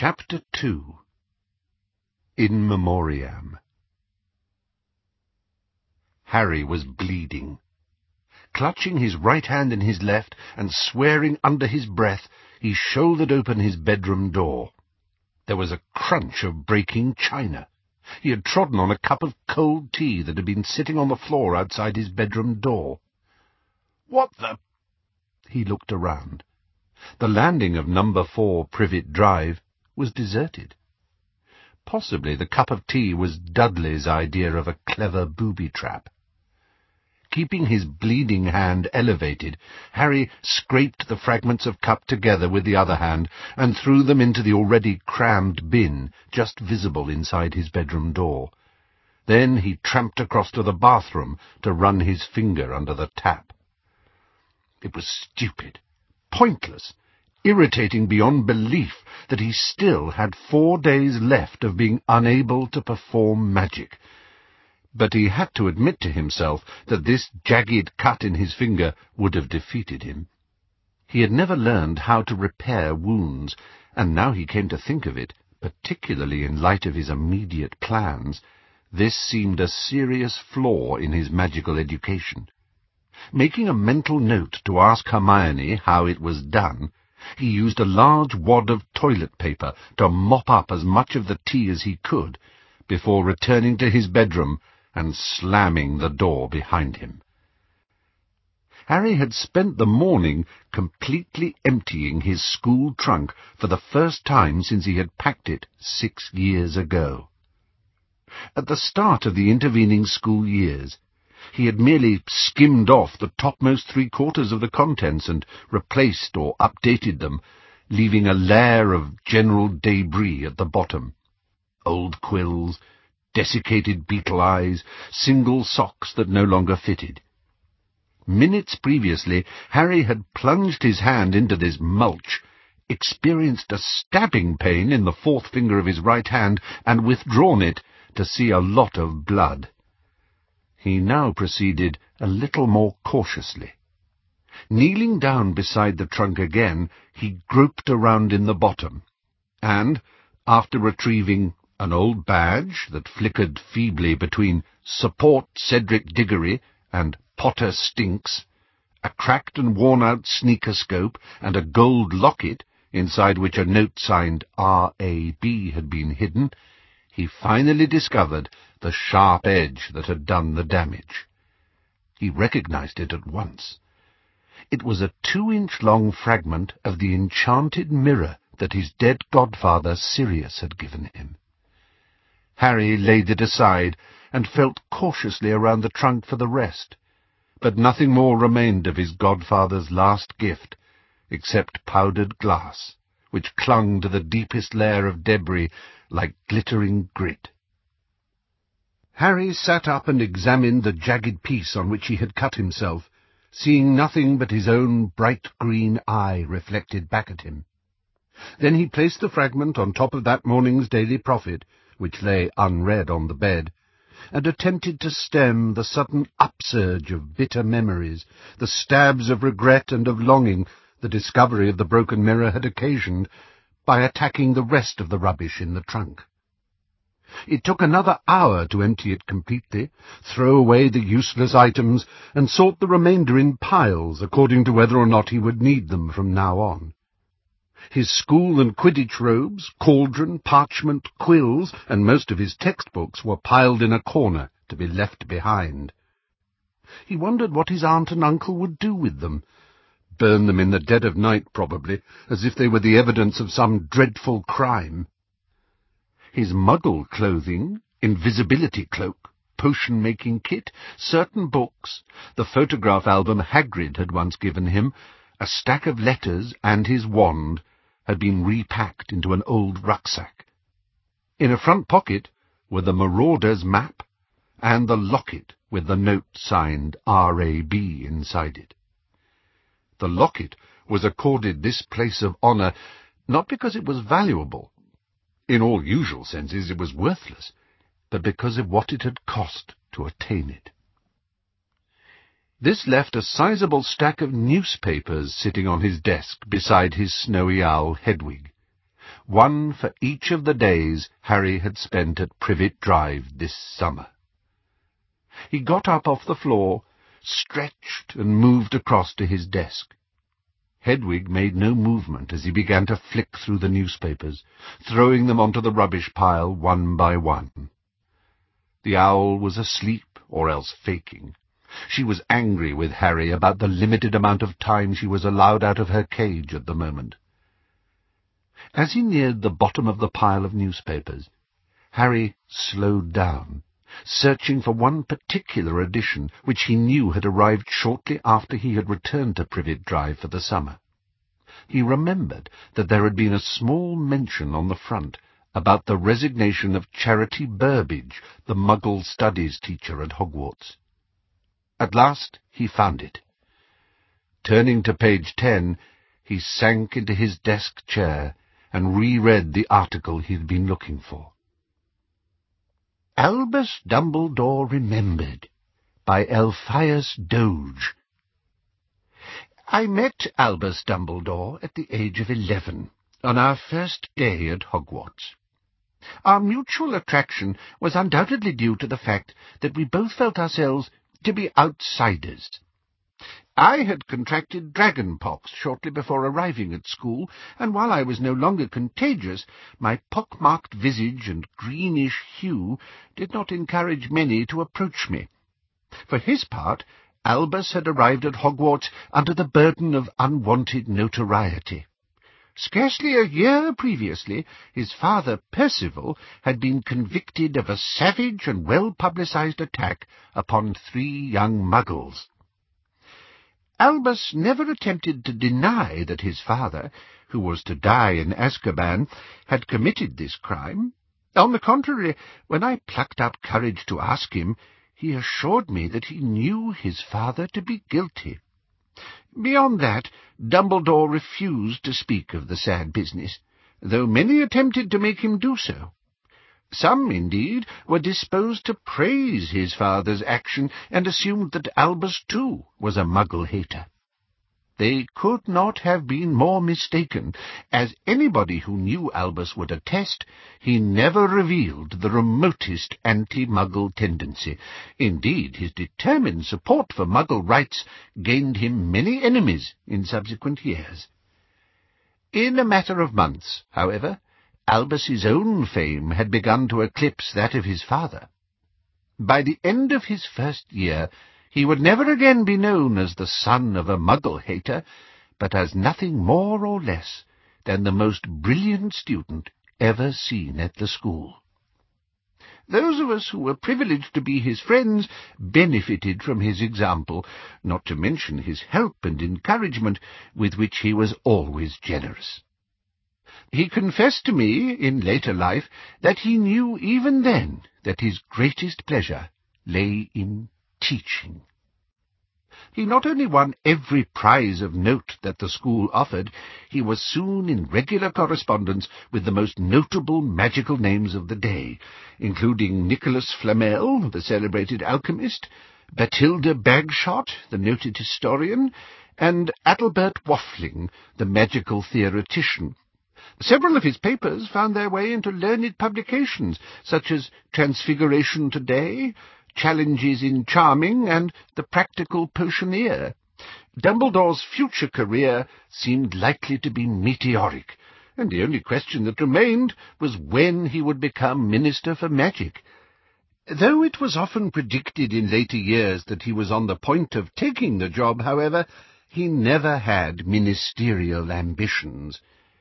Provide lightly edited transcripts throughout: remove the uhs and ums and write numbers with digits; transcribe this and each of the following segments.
Chapter 2 In Memoriam. Harry was bleeding. Clutching his right hand in his left and swearing under his breath, he shouldered open his bedroom door. There was a crunch of breaking china. He had trodden on a cup of cold tea that had been sitting on the floor outside his bedroom door. "What the—" He looked around. The landing of number 4 Privet Drive was deserted. Possibly the cup of tea was Dudley's idea of a clever booby-trap. Keeping his bleeding hand elevated, Harry scraped the fragments of cup together with the other hand and threw them into the already crammed bin just visible inside his bedroom door. Then he tramped across to the bathroom to run his finger under the tap. It was stupid, pointless, irritating beyond belief that he still had 4 days left of being unable to perform magic. But he had to admit to himself that this jagged cut in his finger would have defeated him. He had never learned how to repair wounds, and now he came to think of it, particularly in light of his immediate plans, this seemed a serious flaw in his magical education. Making a mental note to ask Hermione how it was done, he used a large wad of toilet paper to mop up as much of the tea as he could, before returning to his bedroom and slamming the door behind him. Harry had spent the morning completely emptying his school trunk for the first time since he had packed it 6 years ago. At the start of the intervening school years, he had merely skimmed off the topmost 3/4 of the contents and replaced or updated them, leaving a layer of general debris at the bottom. Old quills, desiccated beetle eyes, single socks that no longer fitted. Minutes previously, Harry had plunged his hand into this mulch, experienced a stabbing pain in the 4th finger of his right hand, and withdrawn it to see a lot of blood. He now proceeded a little more cautiously. Kneeling down beside the trunk again, he groped around in the bottom, and, after retrieving an old badge that flickered feebly between "Support Cedric Diggory" and "Potter Stinks," a cracked and worn-out sneaker-scope, and a gold locket, inside which a note signed R.A.B. had been hidden, he finally discovered the sharp edge that had done the damage. He recognized it at once. It was a 2-inch-long fragment of the enchanted mirror that his dead godfather Sirius had given him. Harry laid it aside and felt cautiously around the trunk for the rest, but nothing more remained of his godfather's last gift, except powdered glass, which clung to the deepest layer of debris like glittering grit. Harry sat up and examined the jagged piece on which he had cut himself, seeing nothing but his own bright green eye reflected back at him. Then he placed the fragment on top of that morning's Daily Prophet, which lay unread on the bed, and attempted to stem the sudden upsurge of bitter memories, the stabs of regret and of longing the discovery of the broken mirror had occasioned, by attacking the rest of the rubbish in the trunk. It took another hour to empty it completely, throw away the useless items, and sort the remainder in piles according to whether or not he would need them from now on. His school and Quidditch robes, cauldron, parchment, quills, and most of his textbooks were piled in a corner to be left behind. He wondered what his aunt and uncle would do with them. Burn them in the dead of night, probably, as if they were the evidence of some dreadful crime. His Muggle clothing, invisibility cloak, potion-making kit, certain books, the photograph album Hagrid had once given him, a stack of letters, and his wand had been repacked into an old rucksack. In a front pocket were the Marauder's map and the locket with the note signed R.A.B. inside it. The locket was accorded this place of honour not because it was valuable. In all usual senses it was worthless, but because of what it had cost to attain it. This left a sizable stack of newspapers sitting on his desk beside his snowy owl Hedwig. one for each of the days Harry had spent at Privet Drive this summer. He got up off the floor, stretched, and moved across to his desk. Hedwig made no movement as he began to flick through the newspapers, throwing them onto the rubbish pile one by one. The owl was asleep, or else faking. She was angry with Harry about the limited amount of time she was allowed out of her cage at the moment. As he neared the bottom of the pile of newspapers, Harry slowed down, searching for one particular edition which he knew had arrived shortly after he had returned to Privet Drive for the summer. He remembered that there had been a small mention on the front about the resignation of Charity Burbage, the Muggle studies teacher at Hogwarts. At last he found it. Turning to page 10, he sank into his desk chair and reread the article he had been looking for. Albus Dumbledore Remembered, by Elphias Doge. I met Albus Dumbledore at the age of 11, on our first day at Hogwarts. Our mutual attraction was undoubtedly due to the fact that we both felt ourselves to be outsiders. I had contracted dragon-pox shortly before arriving at school, and while I was no longer contagious, my pock-marked visage and greenish hue did not encourage many to approach me. For his part, Albus had arrived at Hogwarts under the burden of unwanted notoriety. Scarcely a year previously, his father, Percival, had been convicted of a savage and well-publicized attack upon 3 young Muggles. Albus never attempted to deny that his father, who was to die in Azkaban, had committed this crime. On the contrary, when I plucked up courage to ask him, he assured me that he knew his father to be guilty. Beyond that, Dumbledore refused to speak of the sad business, though many attempted to make him do so. Some, indeed, were disposed to praise his father's action and assumed that Albus, too, was a Muggle-hater. They could not have been more mistaken. As anybody who knew Albus would attest, he never revealed the remotest anti-Muggle tendency. Indeed, his determined support for Muggle rights gained him many enemies in subsequent years. In a matter of months, however, Albus's own fame had begun to eclipse that of his father. By the end of his first year, he would never again be known as the son of a Muggle-hater, but as nothing more or less than the most brilliant student ever seen at the school. Those of us who were privileged to be his friends benefited from his example, not to mention his help and encouragement, with which he was always generous. He confessed to me, in later life, that he knew even then that his greatest pleasure lay in teaching. He not only won every prize of note that the school offered, he was soon in regular correspondence with the most notable magical names of the day, including Nicholas Flamel, the celebrated alchemist, Bathilda Bagshot, the noted historian, and Adalbert Waffling, the magical theoretician. Several of his papers found their way into learned publications, such as Transfiguration Today, Challenges in Charming, and The Practical Potioneer. Dumbledore's future career seemed likely to be meteoric, and the only question that remained was when he would become Minister for Magic. Though it was often predicted in later years that he was on the point of taking the job, however, he never had ministerial ambitions.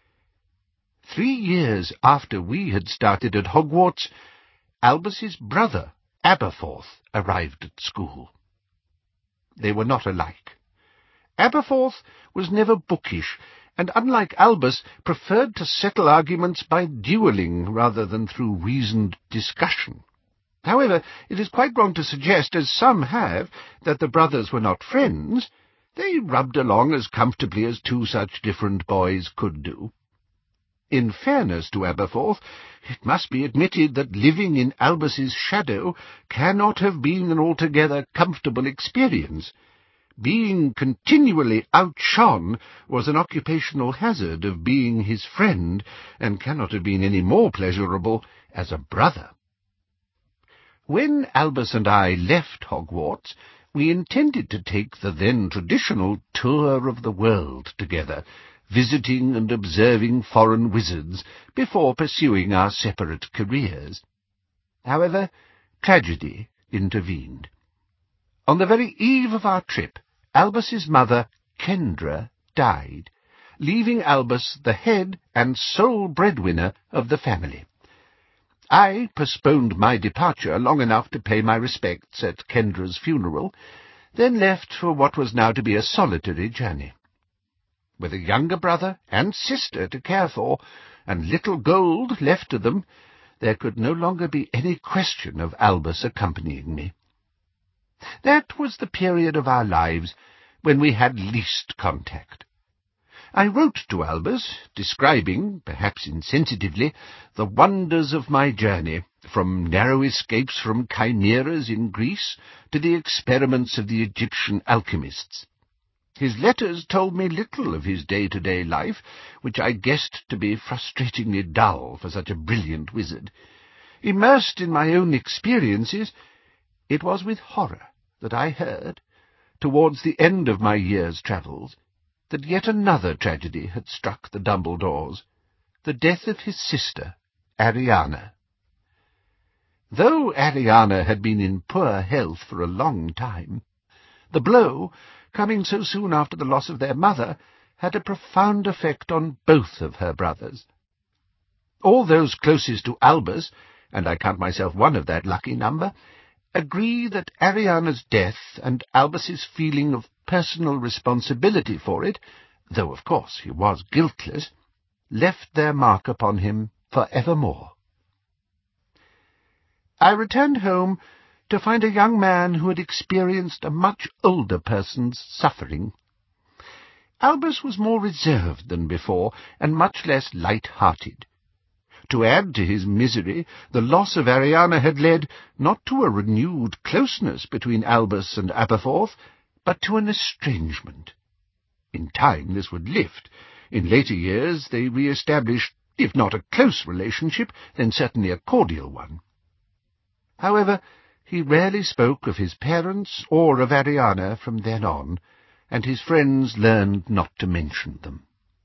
3 years after we had started at Hogwarts, Albus's brother, Aberforth, arrived at school. They were not alike. Aberforth was never bookish, and unlike Albus, preferred to settle arguments by duelling rather than through reasoned discussion. However, it is quite wrong to suggest, as some have, that the brothers were not friends. They rubbed along as comfortably as 2 such different boys could do. In fairness to Aberforth, it must be admitted that living in Albus's shadow cannot have been an altogether comfortable experience. being continually outshone was an occupational hazard of being his friend, and cannot have been any more pleasurable as a brother. When Albus and I left Hogwarts, we intended to take the then traditional tour of the world together, visiting and observing foreign wizards before pursuing our separate careers. However, tragedy intervened. On the very eve of our trip, Albus's mother, Kendra, died, leaving Albus the head and sole breadwinner of the family. I postponed my departure long enough to pay my respects at Kendra's funeral, then left for what was now to be a solitary journey. With a younger brother and sister to care for, and little gold left to them, there could no longer be any question of Albus accompanying me. That was the period of our lives when we had least contact. I wrote to Albus, describing, perhaps insensitively, the wonders of my journey, from narrow escapes from chimeras in Greece to the experiments of the Egyptian alchemists. His letters told me little of his day-to-day life, which I guessed to be frustratingly dull for such a brilliant wizard. Immersed in my own experiences, it was with horror that I heard, towards the end of my year's travels, that yet another tragedy had struck the Dumbledores, the death of his sister, Ariana. Though Ariana had been in poor health for a long time, the blow, coming so soon after the loss of their mother, had a profound effect on both of her brothers. All those closest to Albus, and I count myself one of that lucky number, agree that Ariana's death and Albus's feeling of personal responsibility for it, though of course he was guiltless, left their mark upon him for evermore. I returned home to find a young man who had experienced a much older person's suffering. Albus was more reserved than before, and much less light-hearted. To add to his misery, the loss of Ariana had led not to a renewed closeness between Albus and Aberforth, but to an estrangement. In time this would lift. In later years they re-established, if not a close relationship, then certainly a cordial one. However, he rarely spoke of his parents or of Ariana from then on, and his friends learned not to mention them.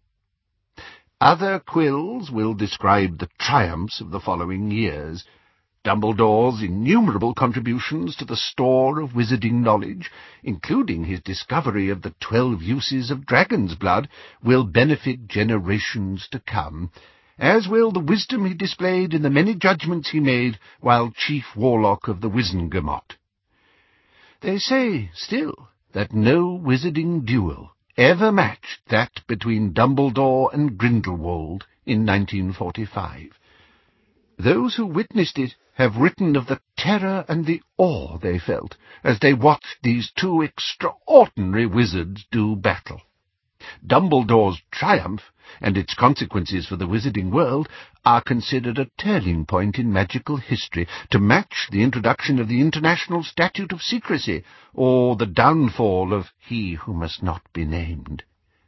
Other quills will describe the triumphs of the following years. Dumbledore's innumerable contributions to the store of wizarding knowledge, including his discovery of the 12 uses of dragon's blood, will benefit generations to come, as will the wisdom he displayed in the many judgments he made while chief warlock of the Wizengamot. They say, still, that no wizarding duel ever matched that between Dumbledore and Grindelwald in 1945. Those who witnessed it have written of the terror and the awe they felt as they watched these two extraordinary wizards do battle. Dumbledore's triumph, and its consequences for the wizarding world, are considered a turning point in magical history, to match the introduction of the International Statute of Secrecy, or the downfall of He Who Must Not Be Named.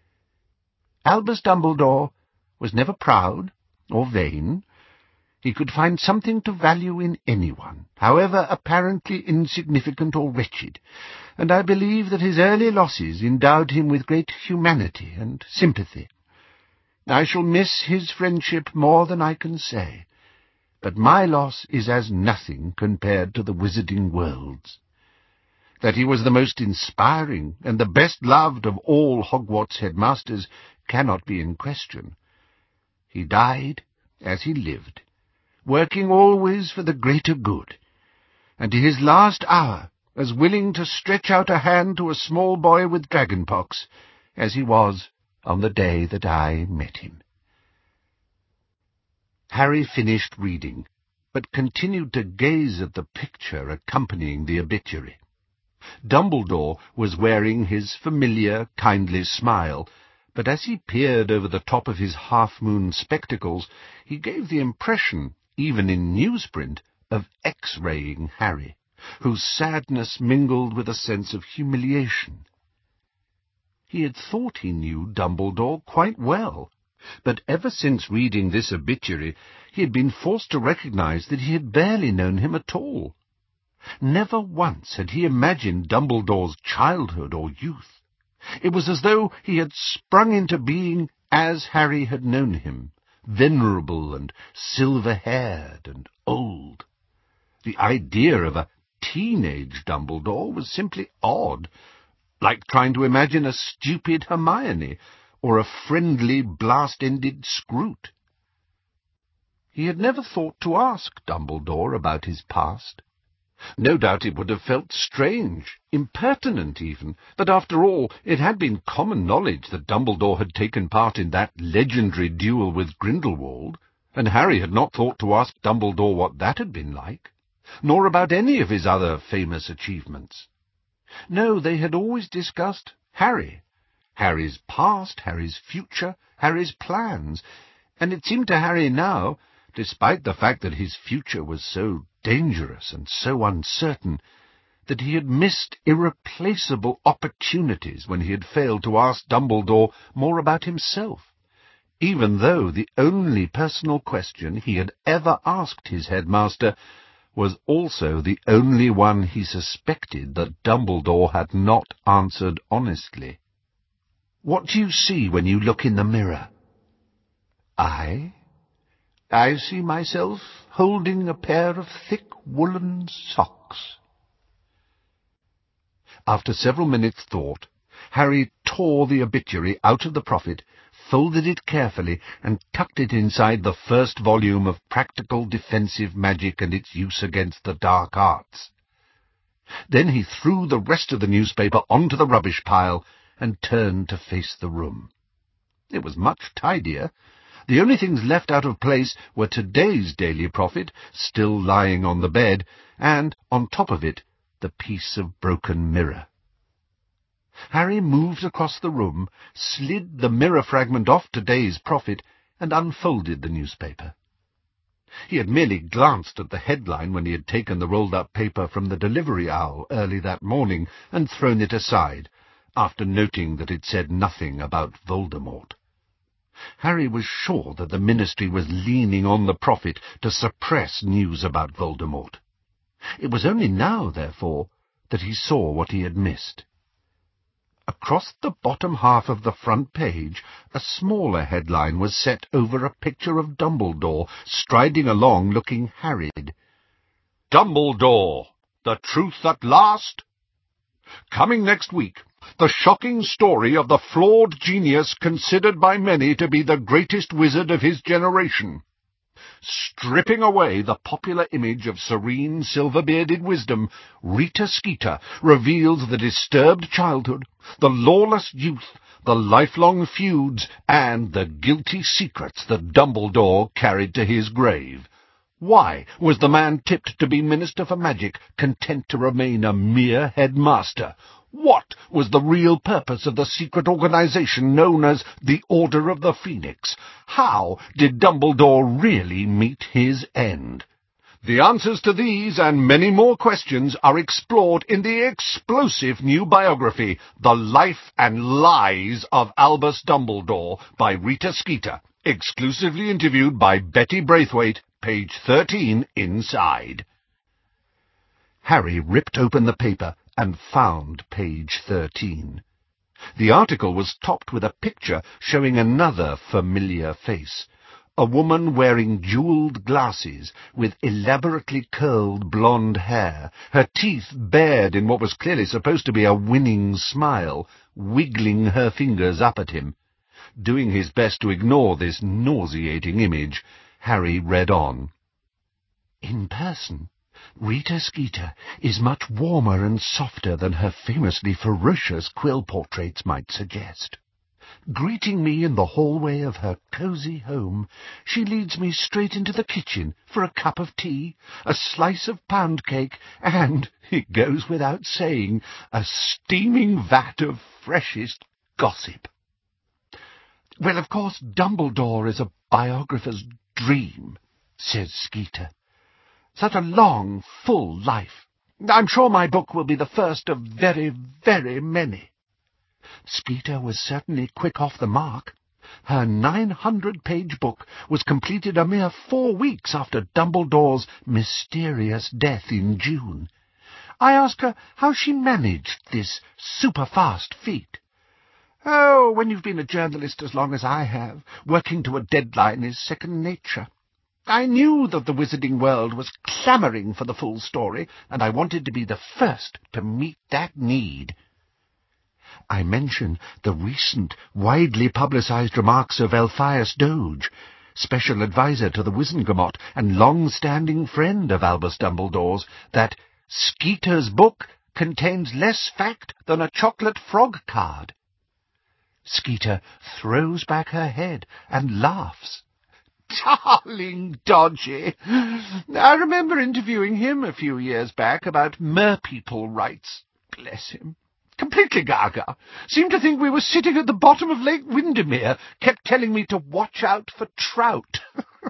Albus Dumbledore was never proud or vain. He could find something to value in anyone, however apparently insignificant or wretched, and I believe that his early losses endowed him with great humanity and sympathy. I shall miss his friendship more than I can say, but my loss is as nothing compared to the wizarding world's. That he was the most inspiring and the best loved of all Hogwarts headmasters cannot be in question. He died as he lived, working always for the greater good, and to his last hour as willing to stretch out a hand to a small boy with dragonpox as he was on the day that I met him. Harry finished reading, but continued to gaze at the picture accompanying the obituary. Dumbledore was wearing his familiar, kindly smile, but as he peered over the top of his half-moon spectacles, he gave the impression, even in newsprint, of X-raying Harry, whose sadness mingled with a sense of humiliation. He had thought he knew Dumbledore quite well, but ever since reading this obituary he had been forced to recognize that he had barely known him at all. Never once had he imagined Dumbledore's childhood or youth. It was as though he had sprung into being as Harry had known him, venerable and silver-haired and old. The idea of a teenage Dumbledore was simply odd, like trying to imagine a stupid Hermione or a friendly, blast-ended Scroot. He had never thought to ask Dumbledore about his past. No doubt it would have felt strange, impertinent even, that after all it had been common knowledge that Dumbledore had taken part in that legendary duel with Grindelwald, and Harry had not thought to ask Dumbledore what that had been like, nor about any of his other famous achievements. No, they had always discussed Harry, Harry's past, Harry's future, Harry's plans, and it seemed to Harry now, despite the fact that his future was so dangerous and so uncertain, that he had missed irreplaceable opportunities when he had failed to ask Dumbledore more about himself, even though the only personal question he had ever asked his headmaster was also the only one he suspected that Dumbledore had not answered honestly. "What do you see when you look in the mirror?" "I see myself holding a pair of thick woolen socks." After several minutes' thought, Harry tore the obituary out of the Prophet, folded it carefully, and tucked it inside the first volume of Practical Defensive Magic and its Use Against the Dark Arts. Then he threw the rest of the newspaper onto the rubbish pile and turned to face the room. It was much tidier. The only things left out of place were today's Daily Prophet, still lying on the bed, and, on top of it, the piece of broken mirror. Harry moved across the room, slid the mirror fragment off today's Prophet, and unfolded the newspaper. He had merely glanced at the headline when he had taken the rolled-up paper from the delivery owl early that morning and thrown it aside, after noting that it said nothing about Voldemort. Harry was sure that the Ministry was leaning on the Prophet to suppress news about Voldemort. It was only now, therefore, that he saw what he had missed. Across the bottom half of the front page, a smaller headline was set over a picture of Dumbledore, striding along looking harried. "Dumbledore, the truth at last?" Coming next week, the shocking story of the flawed genius considered by many to be the greatest wizard of his generation. Stripping away the popular image of serene, silver-bearded wisdom, Rita Skeeter reveals the disturbed childhood, the lawless youth, the lifelong feuds, and the guilty secrets that Dumbledore carried to his grave. Why was the man tipped to be Minister for Magic content to remain a mere headmaster? What was the real purpose of the secret organization known as the Order of the Phoenix? How did Dumbledore really meet his end? The answers to these and many more questions are explored in the explosive new biography, The Life and Lies of Albus Dumbledore, by Rita Skeeter, exclusively interviewed by Betty Braithwaite, page 13 inside. Harry ripped open the paper and found page 13. The article was topped with a picture showing another familiar face, a woman wearing jeweled glasses with elaborately curled blonde hair, her teeth bared in what was clearly supposed to be a winning smile, wiggling her fingers up at him. Doing his best to ignore this nauseating image, Harry read on. "In person, Rita Skeeter is much warmer and softer than her famously ferocious quill portraits might suggest. Greeting me in the hallway of her cosy home, she leads me straight into the kitchen for a cup of tea, a slice of pound cake, and, it goes without saying, a steaming vat of freshest gossip. Well, of course, Dumbledore is a biographer's dream," says Skeeter. "Such a long, full life. I'm sure my book will be the first of very, very many." Skeeter was certainly quick off the mark. Her 900-page book was completed a mere 4 weeks after Dumbledore's mysterious death in June. I asked her how she managed this super-fast feat. "Oh, when you've been a journalist as long as I have, working to a deadline is second nature. I knew that the wizarding world was clamouring for the full story, and I wanted to be the first to meet that need." I mention the recent, widely publicised remarks of Elphias Doge, special adviser to the Wizengamot and long-standing friend of Albus Dumbledore's, that Skeeter's book contains less fact than a chocolate frog card. Skeeter throws back her head and laughs. "Darling Dodgy! I remember interviewing him a few years back about merpeople rights. Bless him. Completely gaga. Seemed to think we were sitting at the bottom of Lake Windermere. Kept telling me to watch out for trout."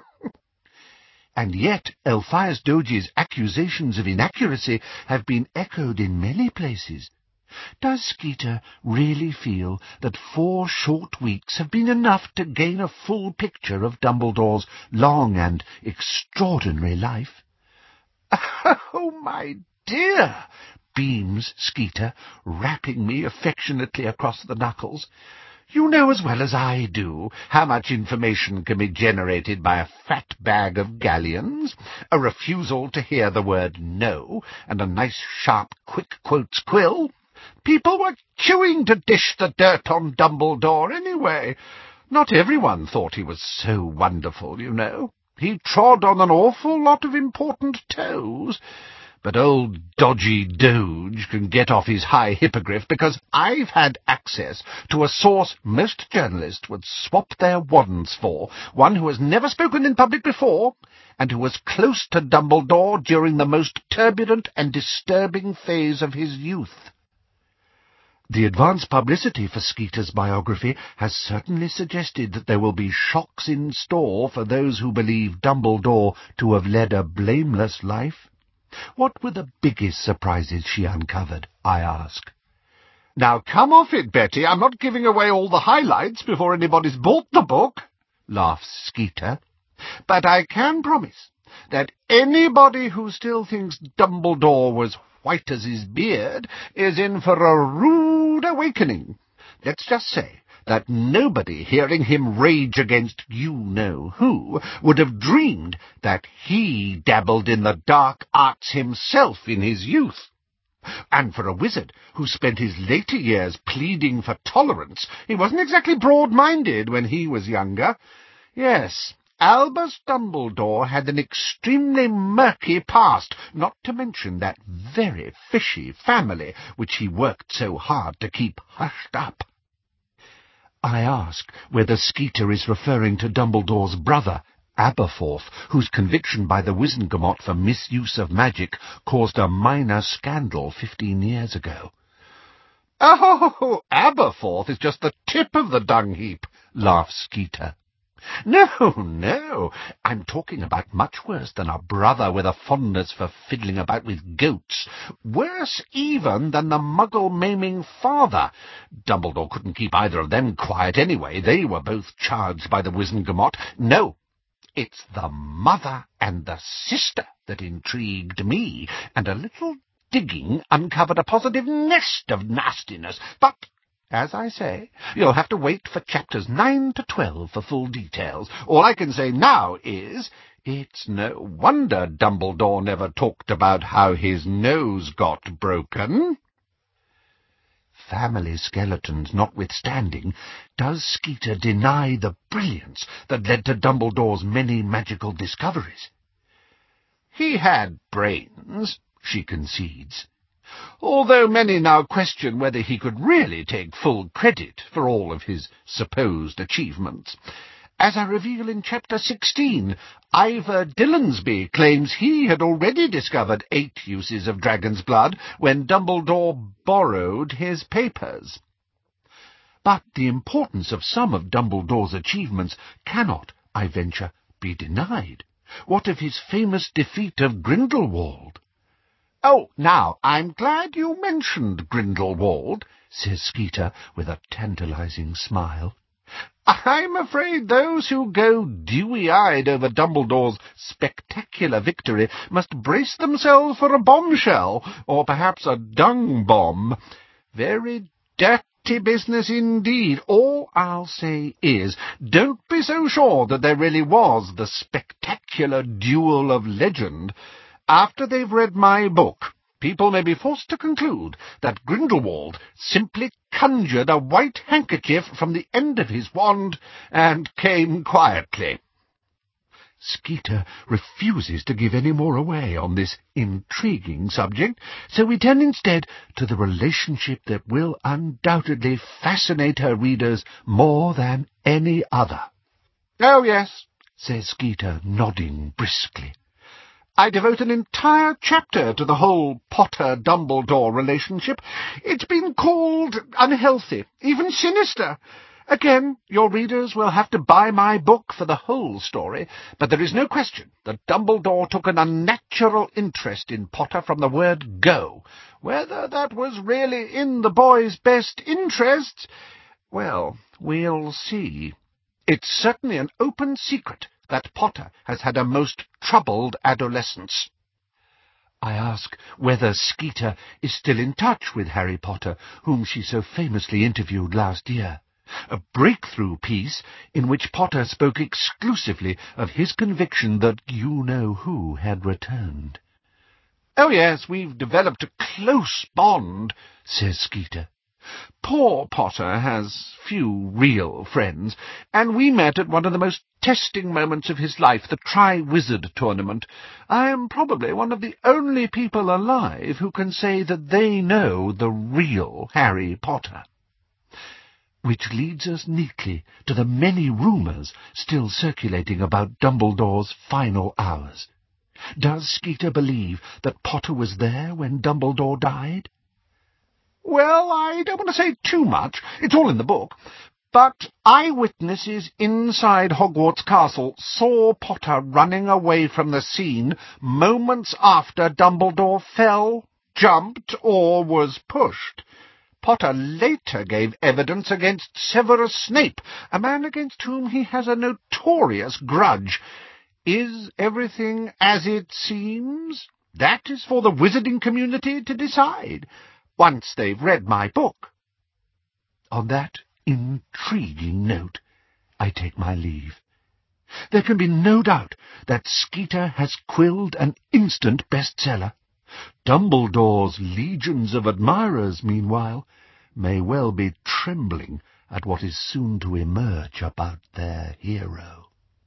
And yet Elphias Doge's accusations of inaccuracy have been echoed in many places. Does Skeeter really feel that 4 short weeks have been enough to gain a full picture of Dumbledore's long and extraordinary life? "Oh, my dear," beams Skeeter, rapping me affectionately across the knuckles. "You know as well as I do how much information can be generated by a fat bag of galleons, a refusal to hear the word no, and a nice sharp quick quotes quill. People were queuing to dish the dirt on Dumbledore anyway. Not everyone thought he was so wonderful, you know. He trod on an awful lot of important toes. But old Dodgy Doge can get off his high hippogriff because I've had access to a source most journalists would swap their wands for, one who has never spoken in public before, and who was close to Dumbledore during the most turbulent and disturbing phase of his youth." The advance publicity for Skeeter's biography has certainly suggested that there will be shocks in store for those who believe Dumbledore to have led a blameless life. What were the biggest surprises she uncovered, I ask. "Now come off it, Betty. I'm not giving away all the highlights before anybody's bought the book," laughs Skeeter. "But I can promise that anybody who still thinks Dumbledore was white as his beard is in for a rude awakening. Let's just say that nobody hearing him rage against you-know-who would have dreamed that he dabbled in the dark arts himself in his youth. And for a wizard who spent his later years pleading for tolerance, he wasn't exactly broad-minded when he was younger. Yes, Albus Dumbledore had an extremely murky past, not to mention that very fishy family which he worked so hard to keep hushed up." I ask whether Skeeter is referring to Dumbledore's brother, Aberforth, whose conviction by the Wizengamot for misuse of magic caused a minor scandal 15 years ago. "Oh, Aberforth is just the tip of the dung heap," laughs Skeeter. No, I'm talking about much worse than a brother with a fondness for fiddling about with goats. Worse even than the muggle-maiming father. Dumbledore couldn't keep either of them quiet anyway. They were both charged by the Wizengamot. No, it's the mother and the sister that intrigued me, and a little digging uncovered a positive nest of nastiness. But, as I say, you'll have to wait for chapters 9 to 12 for full details. All I can say now is, it's no wonder Dumbledore never talked about how his nose got broken. Family skeletons notwithstanding, does Skeeter deny the brilliance that led to Dumbledore's many magical discoveries? He had brains, she concedes, although many now question whether he could really take full credit for all of his supposed achievements. As I reveal in Chapter 16, Ivor Dillonsby claims he had already discovered 8 uses of dragon's blood when Dumbledore borrowed his papers. But the importance of some of Dumbledore's achievements cannot, I venture, be denied. What of his famous defeat of Grindelwald? Oh, now, I'm glad you mentioned Grindelwald. says Skeeter with a tantalizing smile. I'm afraid those who go dewy-eyed over Dumbledore's spectacular victory must brace themselves for a bombshell, or perhaps a dung bomb. Very dirty business indeed. All I'll say is, don't be so sure that there really was the spectacular duel of legend. After they've read my book, people may be forced to conclude that Grindelwald simply conjured a white handkerchief from the end of his wand and came quietly. Skeeter refuses to give any more away on this intriguing subject, so we turn instead to the relationship that will undoubtedly fascinate her readers more than any other. Oh, yes, says Skeeter, nodding briskly. I devote an entire chapter to the whole Potter-Dumbledore relationship. It's been called unhealthy, even sinister. Again, your readers will have to buy my book for the whole story, but there is no question that Dumbledore took an unnatural interest in Potter from the word go. Whether that was really in the boy's best interests, well, we'll see. It's certainly an open secret that Potter has had a most troubled adolescence. I ask whether Skeeter is still in touch with Harry Potter, whom she so famously interviewed last year. A breakthrough piece in which Potter spoke exclusively of his conviction that you-know-who had returned. Oh, yes, we've developed a close bond, says Skeeter. Poor Potter has few real friends, and we met at one of the most testing moments of his life, the Triwizard Tournament. I am probably one of the only people alive who can say that they know the real Harry Potter. Which leads us neatly to the many rumours still circulating about Dumbledore's final hours. Does Skeeter believe that Potter was there when Dumbledore died? Well, I don't want to say too much. It's all in the book. But eyewitnesses inside Hogwarts Castle saw Potter running away from the scene moments after Dumbledore fell, jumped, or was pushed. Potter later gave evidence against Severus Snape, a man against whom he has a notorious grudge. Is everything as it seems? That is for the wizarding community to decide, once they've read my book. On that intriguing note, I take my leave. There can be no doubt that Skeeter has quilled an instant bestseller. Dumbledore's legions of admirers, meanwhile, may well be trembling at what is soon to emerge about their hero.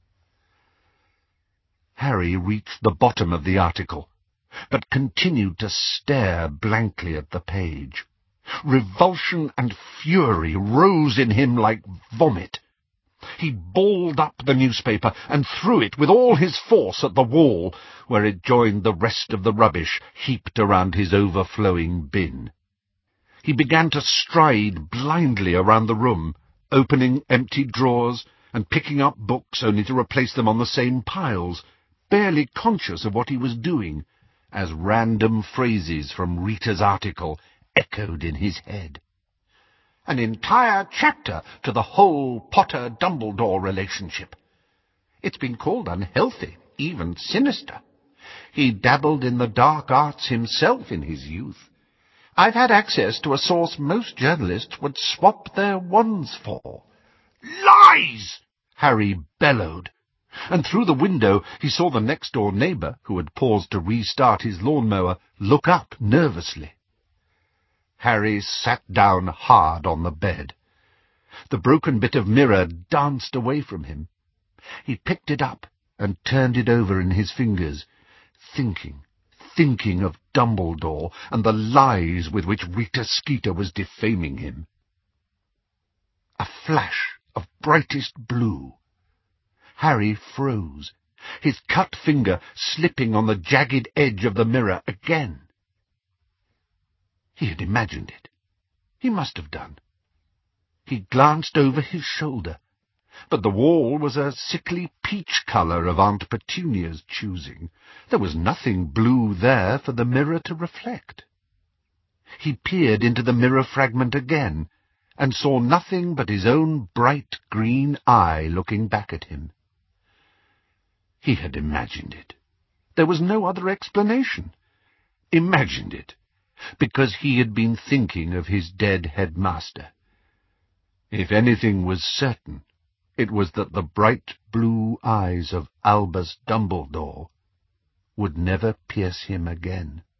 Harry reached the bottom of the article, but continued to stare blankly at the page. Revulsion and fury rose in him like vomit. He balled up the newspaper and threw it with all his force at the wall, where it joined the rest of the rubbish heaped around his overflowing bin. He began to stride blindly around the room, opening empty drawers and picking up books only to replace them on the same piles, barely conscious of what he was doing, as random phrases from Rita's article echoed in his head. An entire chapter to the whole Potter-Dumbledore relationship. It's been called unhealthy, even sinister. He dabbled in the dark arts himself in his youth. I've had access to a source most journalists would swap their wands for. Lies! Harry bellowed, and through the window he saw the next-door neighbour, who had paused to restart his lawnmower, look up nervously. Harry sat down hard on the bed. The broken bit of mirror danced away from him. He picked it up and turned it over in his fingers, thinking of Dumbledore and the lies with which Rita Skeeter was defaming him. A flash of brightest blue. Harry froze, his cut finger slipping on the jagged edge of the mirror again. He had imagined it. He must have done. He glanced over his shoulder, but the wall was a sickly peach colour of Aunt Petunia's choosing. There was nothing blue there for the mirror to reflect. He peered into the mirror fragment again, and saw nothing but his own bright green eye looking back at him. He had imagined it. There was no other explanation. Imagined it, because he had been thinking of his dead headmaster. If anything was certain, it was that the bright blue eyes of Albus Dumbledore would never pierce him again.